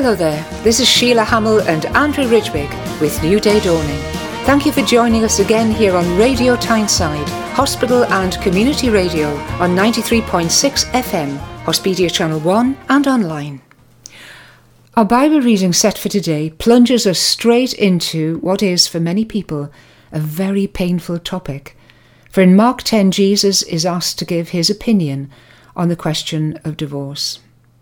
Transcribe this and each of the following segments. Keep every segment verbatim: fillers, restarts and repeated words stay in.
Hello there, this is Sheila Hamill and Andrew Ridgwig with New Day Dawning. Thank you for joining us again here on Radio Tyneside, Hospital and Community Radio on ninety-three point six F M, Hospedia Channel one and online. Our Bible reading set for today plunges us straight into what is, for many people, a very painful topic. For in Mark ten, Jesus is asked to give his opinion on the question of divorce.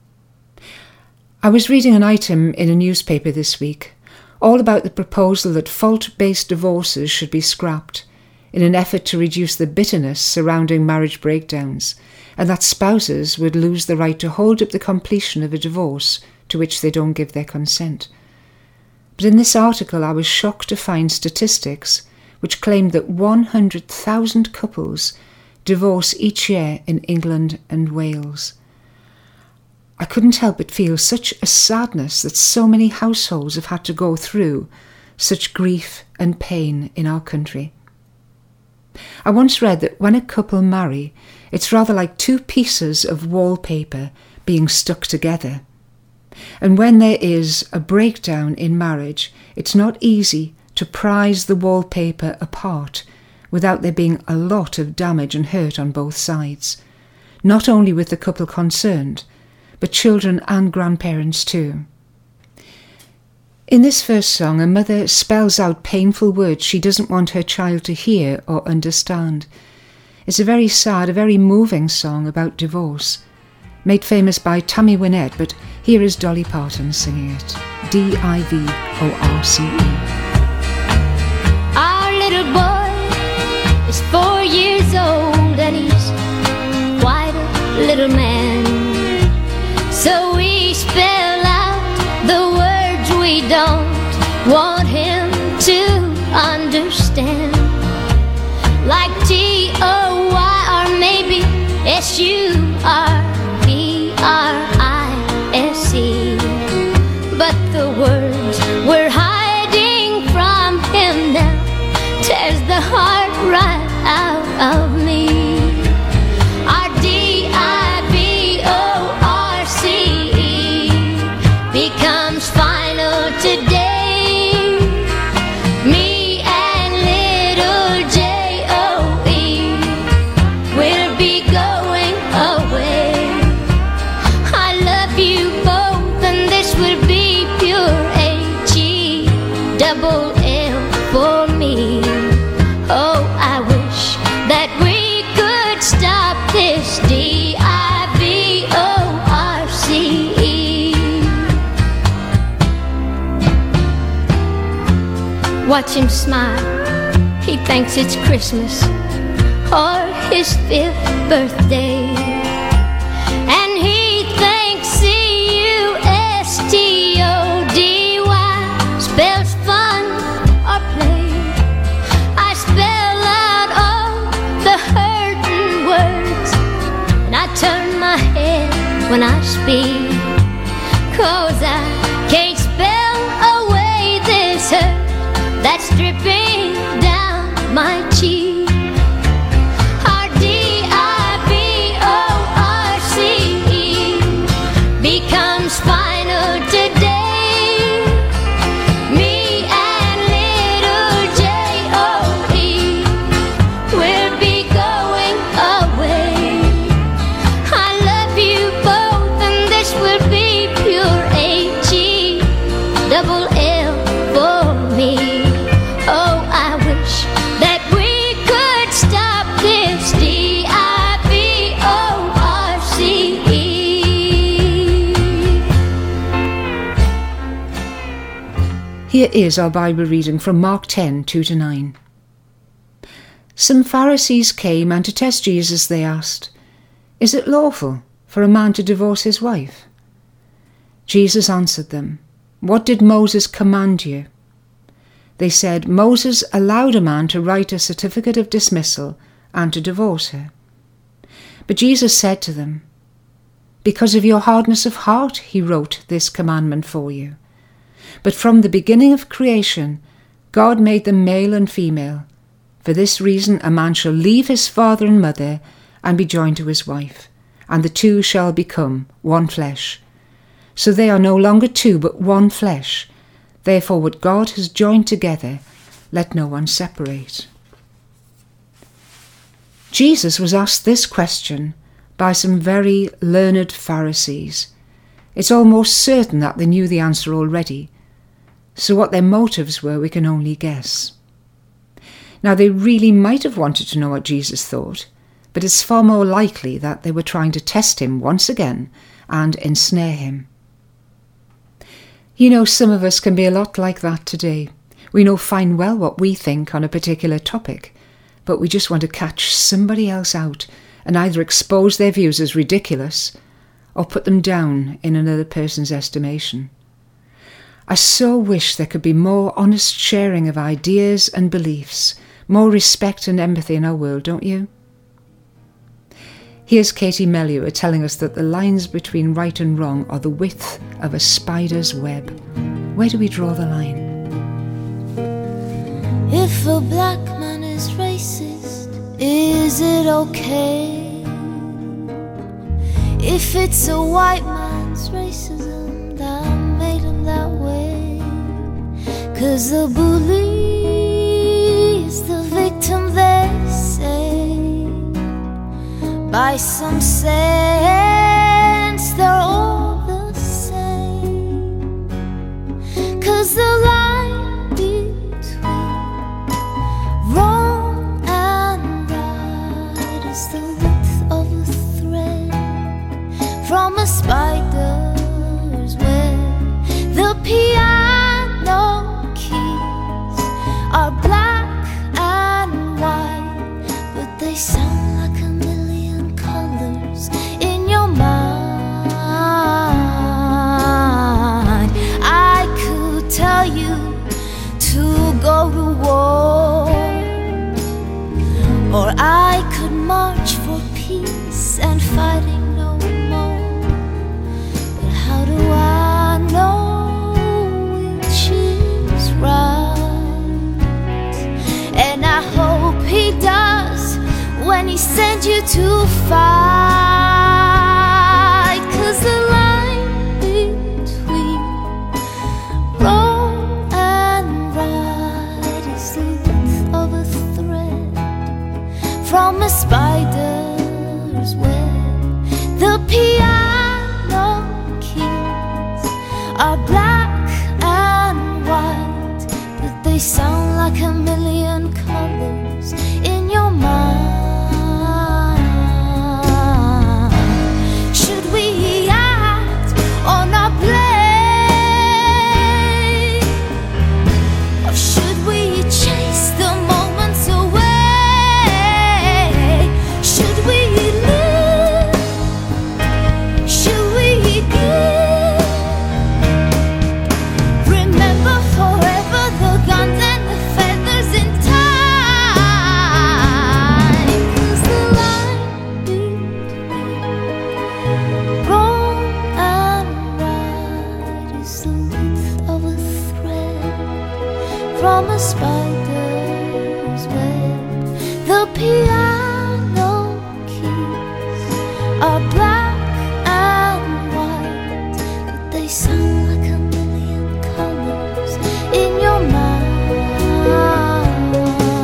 I was reading an item in a newspaper this week, all about the proposal that fault-based divorces should be scrapped in an effort to reduce the bitterness surrounding marriage breakdowns, and that spouses would lose the right to hold up the completion of a divorce to which they don't give their consent. But in this article I was shocked to find statistics which claimed that one hundred thousand couples divorce each year in England and Wales. I couldn't help but feel such a sadness that so many households have had to go through such grief and pain in our country. I once read that when a couple marry, it's rather like two pieces of wallpaper being stuck together. And when there is a breakdown in marriage, it's not easy to prise the wallpaper apart without there being a lot of damage and hurt on both sides, not only with the couple concerned, but children and grandparents too. In this first song, a mother spells out painful words she doesn't want her child to hear or understand. It's a very sad, a very moving song about divorce, made famous by Tammy Wynette, but here is Dolly Parton singing it. D I V O R C E. Our little boy is four years old and he's quite a little man. So we spell out the words we don't want him to understand, like T O Y or maybe S U R B R I S E. But the words we're hiding from him now tears the heart right out of me. Becomes final today. Me and little J O E will be going away. I love you both and this will be pure H E double L for me. Oh, I wish that we could stop this D I V O R C E. Watch him smile, he thinks it's Christmas or his fifth birthday. And he thinks C U S T O D Y spells fun or play. I spell out all the hurting words and I turn my head when I speak, 'cause I can't spell away this hurt that's dripping down my cheek. R D I V O R C E becomes final today. Me and little J O E will be going away. I love you both and this will be pure H E double L for me. Oh, I wish that we could stop this D I V O R C E. Here is our Bible reading from Mark ten, two to nine. Some Pharisees came, and to test Jesus they asked, "Is it lawful for a man to divorce his wife?" Jesus answered them, "What did Moses command you?" They said, "Moses allowed a man to write a certificate of dismissal and to divorce her." But Jesus said to them, "Because of your hardness of heart he wrote this commandment for you. But from the beginning of creation, God made them male and female. For this reason a man shall leave his father and mother and be joined to his wife, and the two shall become one flesh. So they are no longer two, but one flesh. Therefore what God has joined together, let no one separate. Jesus was asked this question by some very learned Pharisees. It's almost certain that they knew the answer already, so what their motives were we can only guess. Now they really might have wanted to know what Jesus thought, but it's far more likely that they were trying to test him once again and ensnare him. You know, some of us can be a lot like that today. We know fine well what we think on a particular topic, but we just want to catch somebody else out and either expose their views as ridiculous or put them down in another person's estimation. I so wish there could be more honest sharing of ideas and beliefs, more respect and empathy in our world, don't you? Here's Katie Melua telling us that the lines between right and wrong are the width of a spider's web. Where do we draw the line? If a black man is racist, is it okay? If it's a white man's racism that made him that way? 'Cause the bully is the victim, they say. By some sense, they're all the same. 'Cause the line between wrong and right is the width of a thread from a spider's web. The piano keys are black and white, but they sound like a million colors in your mind. I could tell you to go to war, or I could march for peace and fighting no more. But how do I know which is right? And I hope he does when he sends you to fight. 'Cause the line between wrong and right is the width of a thread from a spider's web. The piano keys are black and white, but they sound like a million colors in your mind. Should we act or not play? Or should we chase the moments away? Should we live? Should we give? Remember forever the guns and the feathers in time. 'Cause the line between wrong and right is the width of a thread from a spider's web. The piano keys are black and white, but they sound like a million colors in your mind.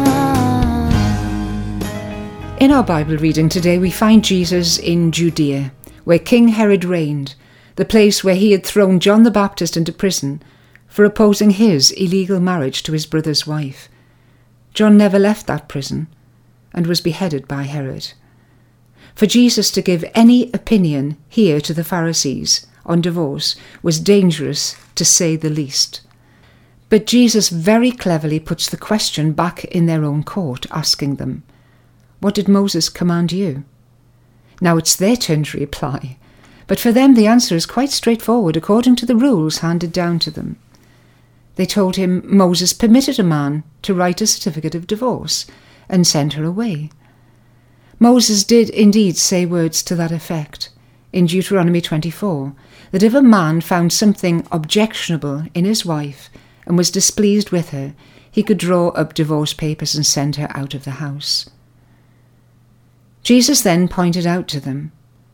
In our Bible reading today, we find Jesus in Judea, where King Herod reigned, the place where he had thrown John the Baptist into prison for opposing his illegal marriage to his brother's wife. John never left that prison and was beheaded by Herod. For Jesus to give any opinion here to the Pharisees on divorce was dangerous, to say the least. But Jesus very cleverly puts the question back in their own court, asking them, "What did Moses command you?" Now it's their turn to reply, but for them the answer is quite straightforward according to the rules handed down to them. They told him Moses permitted a man to write a certificate of divorce and send her away. Moses did indeed say words to that effect in Deuteronomy twenty-four, that if a man found something objectionable in his wife and was displeased with her, he could draw up divorce papers and send her out of the house. Jesus then pointed out to them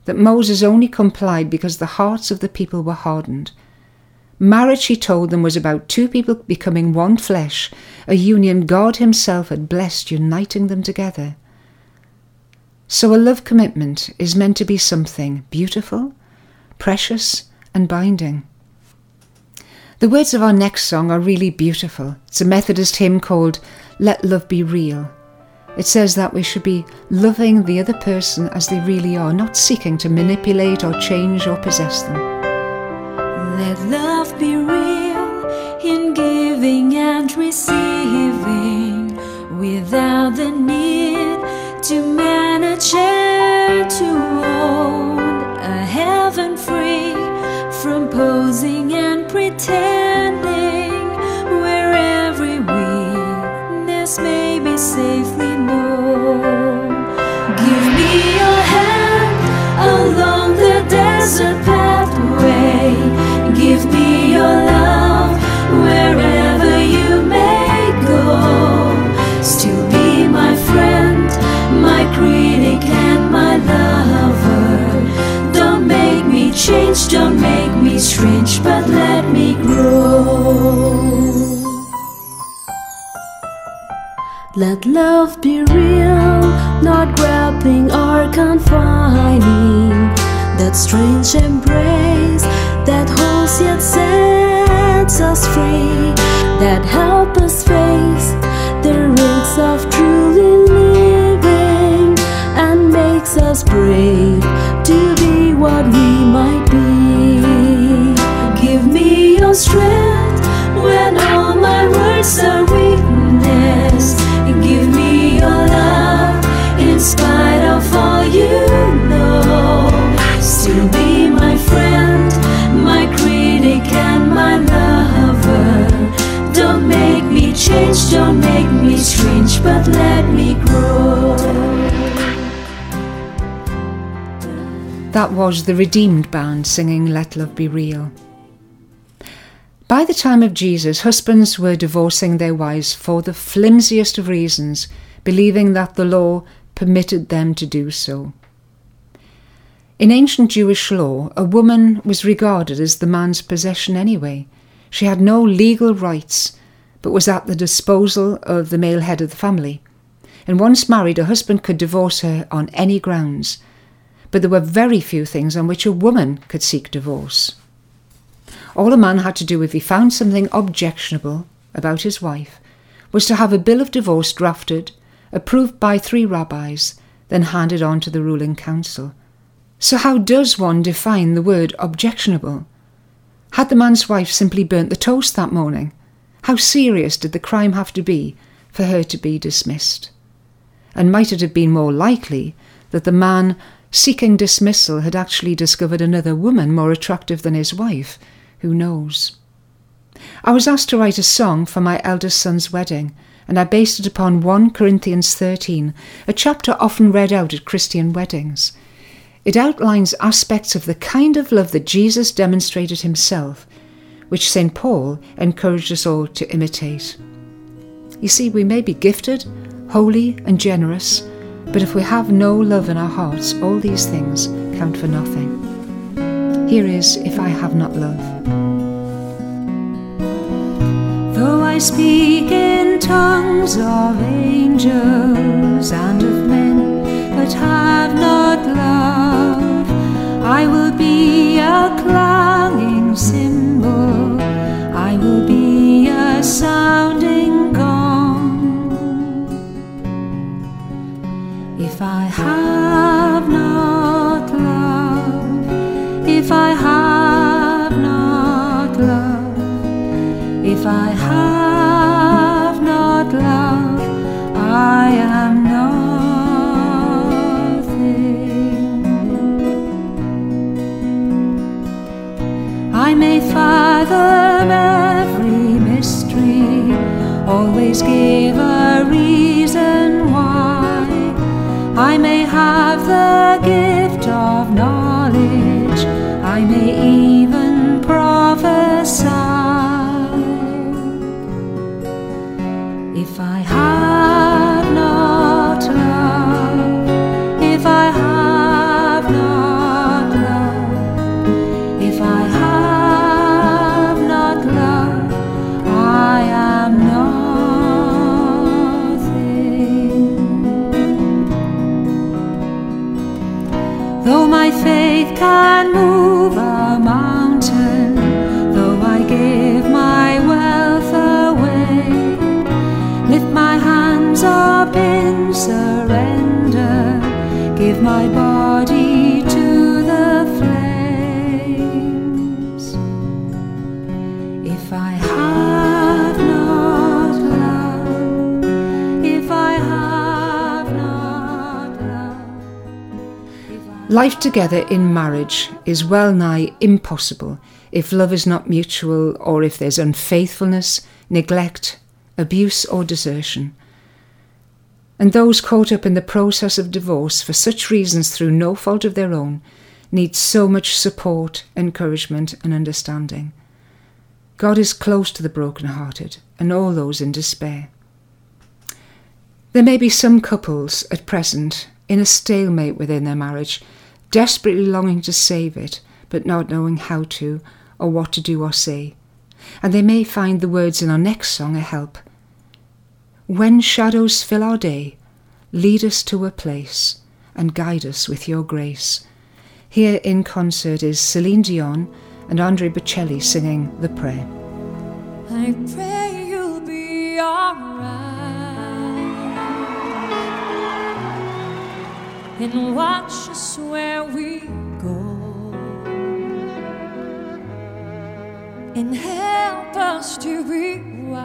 that Moses only complied because the hearts of the people were hardened. Marriage, he told them, was about two people becoming one flesh, a union God himself had blessed, uniting them together. So a love commitment is meant to be something beautiful, precious, and binding. The words of our next song are really beautiful. It's a Methodist hymn called Let Love Be Real. It says that we should be loving the other person as they really are, not seeking to manipulate or change or possess them. Let love be real in giving and receiving, without the need to manage and to own, a heaven free from posing and pretending, where every weakness may be safely known. Give me your hand along the desert pathway. Give me your love wherever you may go. Still be my friend, my critic and my lover. Don't make me change, don't make me strange, but let me grow. Let love be real, not grappling or confining. That strange embrace that holds yet sets us free, that help us face the risks of truly living, and makes us brave to be what we might be. Give me your strength when all my words are weakness. Give me your love in spite of all you know. Still be my friend, my critic and my lover. Don't make me change, don't make me strange, but let me grow. That was the Redeemed Band singing Let Love Be Real. By the time of Jesus, husbands were divorcing their wives for the flimsiest of reasons, believing that the law permitted them to do so. In ancient Jewish law, a woman was regarded as the man's possession anyway. She had no legal rights, but was at the disposal of the male head of the family. And once married, a husband could divorce her on any grounds, but there were very few things on which a woman could seek divorce. All a man had to do if he found something objectionable about his wife was to have a bill of divorce drafted, approved by three rabbis, then handed on to the ruling council. So how does one define the word objectionable? Had the man's wife simply burnt the toast that morning? How serious did the crime have to be for her to be dismissed? And might it have been more likely that the man seeking dismissal had actually discovered another woman more attractive than his wife? Who knows? I was asked to write a song for my eldest son's wedding, and I based it upon First Corinthians thirteen, a chapter often read out at Christian weddings. It outlines aspects of the kind of love that Jesus demonstrated himself, which Saint Paul encouraged us all to imitate. You see, we may be gifted, holy and generous, but if we have no love in our hearts, all these things count for nothing. Here is If I Have Not Love. Though I speak in tongues of angels and of men, but have not love, I will be a clanging cymbal, I will be a sounding gong. If I have not love, if I have not love, if I have not love, I am nothing. I may fathom every mystery, always give a reason why. I may have the gift of knowledge, I may even prophesy. If I have not love, if I have not Though my faith can move a mountain, though I give my wealth away, lift my hands up in surrender, give my body to the flames. If I have not love, if I have not love, if I Life together in marriage is well nigh impossible if love is not mutual, or if there's unfaithfulness, neglect, abuse or desertion. And those caught up in the process of divorce for such reasons through no fault of their own need so much support, encouragement and understanding. God is close to the brokenhearted and all those in despair. There may be some couples at present in a stalemate within their marriage, desperately longing to save it, but not knowing how to, or what to do or say. And they may find the words in our next song a help. When shadows fill our day, lead us to a place, and guide us with your grace. Here in concert is Celine Dion and Andre Bocelli singing The Prayer. I pray you'll be alright, and watch us where we go, and help us to be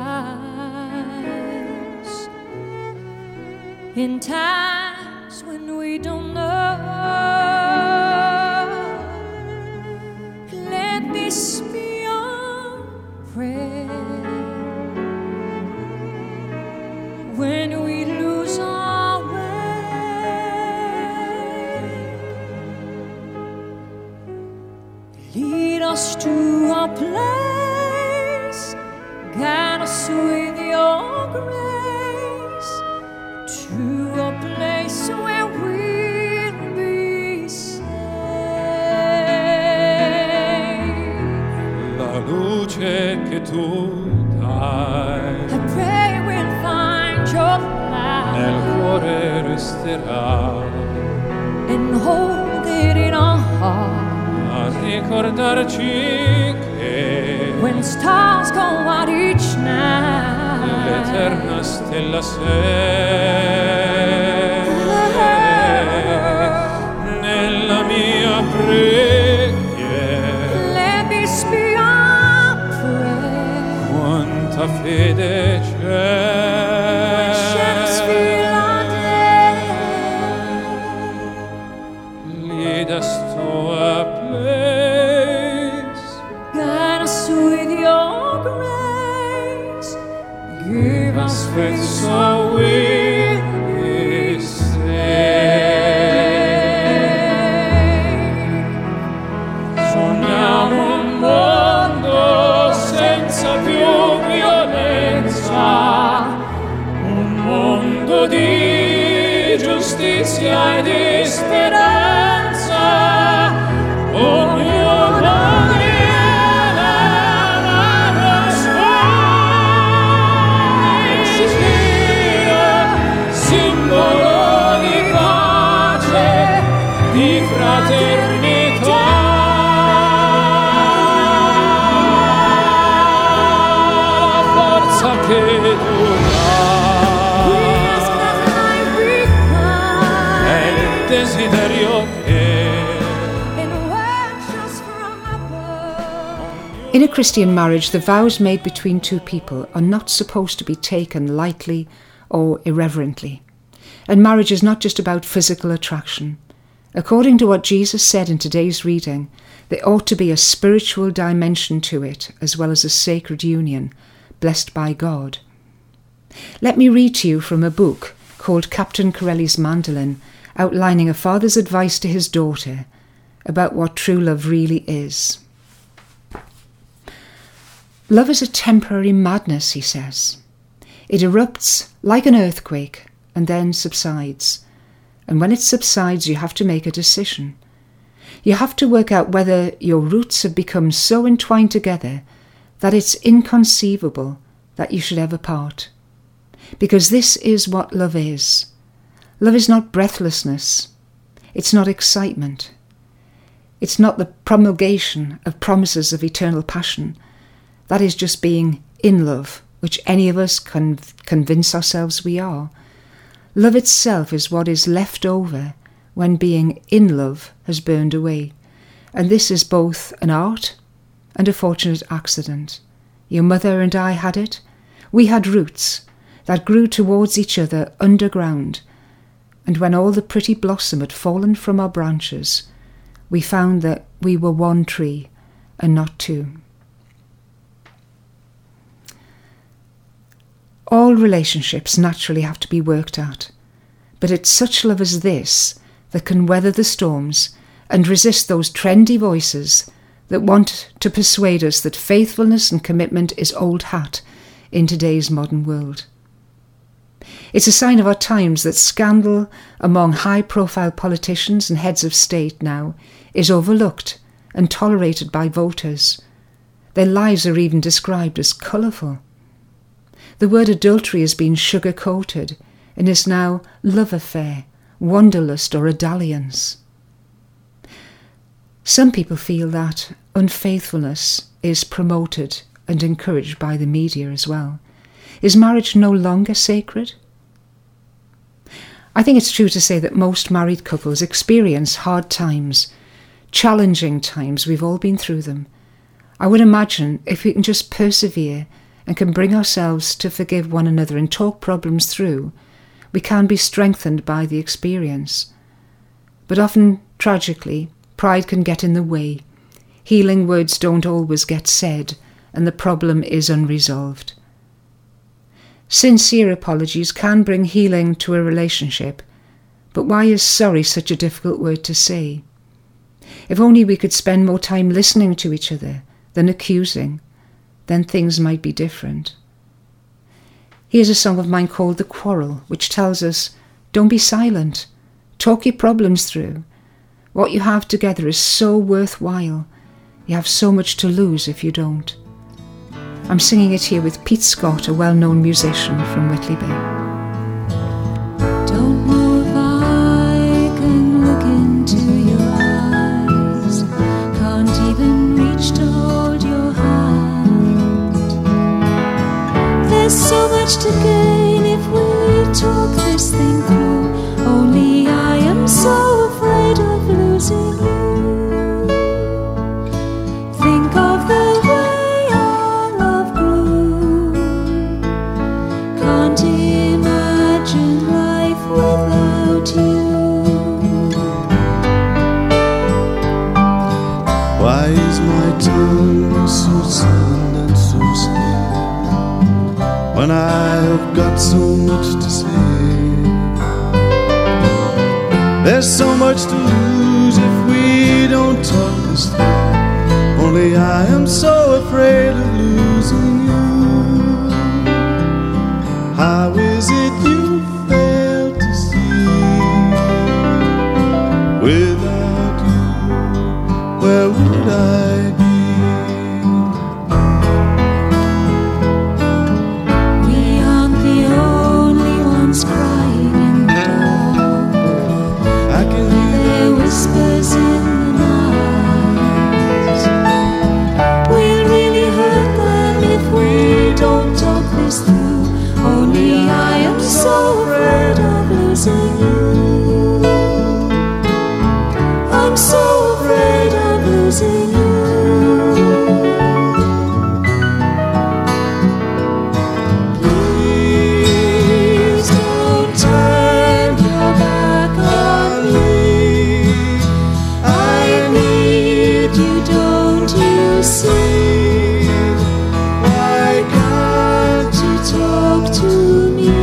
wise in times when we don't know. Let this be our prayer when we lose our way. Lead us to a place, guide us with your grace, to a place where we'll be safe. La luce che tu dai I pray we'll find your light nel cuore resterà, and hold it in our heart a ricordarci che when stars go out each night. l'eterna stella sei nella mia preghiera. Let this be our prayer. Quanta fede c'è, Shadows fill our day. lead us to a place, Guide us with your grace. Give us faith so we'll be saved. sogniamo un mondo senza più violenza, un mondo di giustizia e di speranza. Ognuno viene alla sua simbolo di pace, di fraternità. La forza che tu We ask dai that life be è il kind desiderio che and watch us from above. In a Christian marriage, the vows made between two people are not supposed to be taken lightly or irreverently. And marriage is not just about physical attraction. According to what Jesus said in today's reading, there ought to be a spiritual dimension to it, as well as a sacred union, blessed by God. Let me read to you from a book called Captain Corelli's Mandolin, outlining a father's advice to his daughter about what true love really is. Love is a temporary madness, he says. It erupts like an earthquake and then subsides. And when it subsides, you have to make a decision. You have to work out whether your roots have become so entwined together that it's inconceivable that you should ever part. Because this is what love is. Love is not breathlessness. It's not excitement. It's not the promulgation of promises of eternal passion. That is just being in love, which any of us can convince ourselves we are. Love itself is what is left over when being in love has burned away. And this is both an art and a fortunate accident. Your mother and I had it. We had roots that grew towards each other underground. And when all the pretty blossom had fallen from our branches, we found that we were one tree and not two. All relationships naturally have to be worked at, but it's such love as this that can weather the storms and resist those trendy voices that want to persuade us that faithfulness and commitment is old hat in today's modern world. It's a sign of our times that scandal among high-profile politicians and heads of state now is overlooked and tolerated by voters. Their lives are even described as colourful. The word adultery has been sugar-coated and is now love affair, wanderlust or a dalliance. Some people feel that unfaithfulness is promoted and encouraged by the media as well. Is marriage no longer sacred? I think it's true to say that most married couples experience hard times, challenging times. We've all been through them. I would imagine if we can just persevere and can bring ourselves to forgive one another and talk problems through, we can be strengthened by the experience. But often, tragically, pride can get in the way. Healing words don't always get said, and the problem is unresolved. Sincere apologies can bring healing to a relationship, but why is sorry such a difficult word to say? If only we could spend more time listening to each other than accusing, then things might be different. Here's a song of mine called The Quarrel, which tells us, don't be silent, talk your problems through. What you have together is so worthwhile. You have so much to lose if you don't. I'm singing it here with Pete Scott, a well-known musician from Whitley Bay. Don't know if I can look into your eyes, can't even reach to hold your hand. There's so much to gain if we talk this thing through, only I am so afraid of losing you. Think of the way our love grew, can't imagine life without you. Why is my tongue so silent and so still when I have got so much to say? There's so much to lose if we don't talk this through, only I am so afraid of losing you. How is it you fail to see? Without you, where would I be? We aren't the only ones crying in the dark. I can hear Their whispers in the night. We'll really hurt them if we don't talk this through, only I am so afraid of losing you. I'm so afraid of losing you. Please don't turn your back on me. I need you, don't you see? Why can't you talk to me?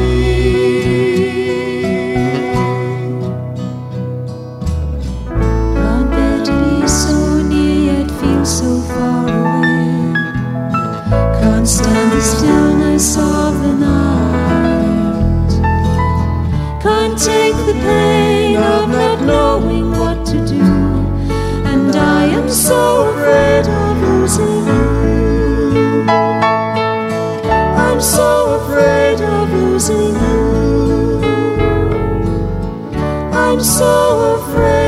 Aren't there to be so near yet feel so far away? Can't stand the stillness of the night. Can't take the pain of not knowing what to do, and I am so afraid of losing you. I'm so afraid of losing you. I'm so afraid.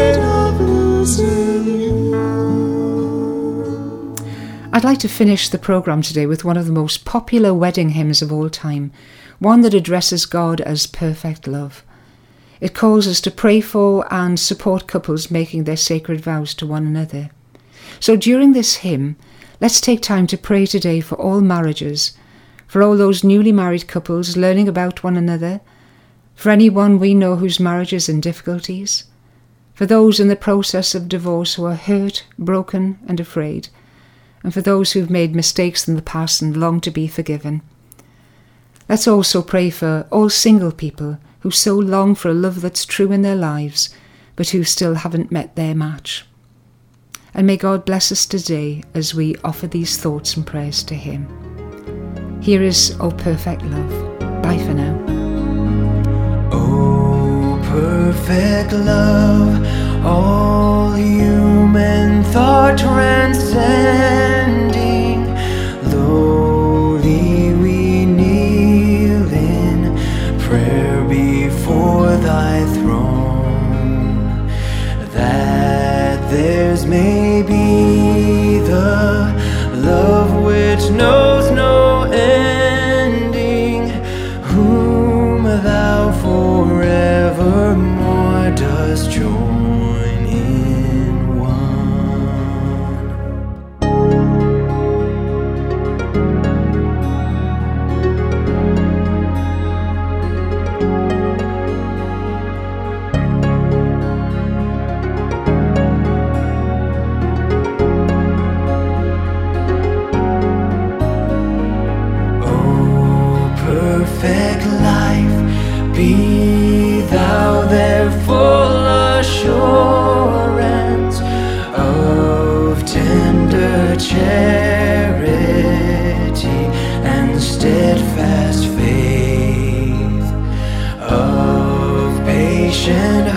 losing you. I'd like to finish the programme today with one of the most popular wedding hymns of all time, one that addresses God as perfect love. It calls us to pray for and support couples making their sacred vows to one another. So during this hymn, let's take time to pray today for all marriages, for all those newly married couples learning about one another, for anyone we know whose marriage is in difficulties, for those in the process of divorce who are hurt, broken and afraid, and for those who've made mistakes in the past and long to be forgiven. Let's also pray for all single people who so long for a love that's true in their lives, but who still haven't met their match. And may God bless us today as we offer these thoughts and prayers to Him. Here is O Perfect Love. Bye for now. O perfect love, all human thought transcending, lowly we kneel in prayer before thy throne, that theirs may be the love which knows no ending, whom thou forevermore dost join in one. O perfect life, be thou their full assurance of tender charity and steadfast faith, of patient